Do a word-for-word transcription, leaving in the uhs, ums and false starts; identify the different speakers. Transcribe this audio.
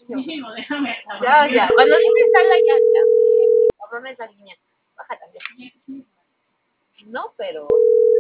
Speaker 1: Dijimos, déjame.
Speaker 2: Ya, ya. Cuando sí me está la llanta, mi cabrón esa línea. Baja también. No, pero